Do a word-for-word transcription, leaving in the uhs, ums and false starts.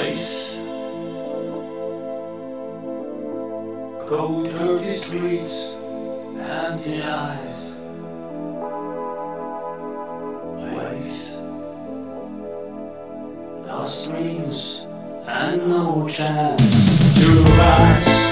place. Cold, dirty streets, empty eyes, waste, lost dreams, and no chance to rise.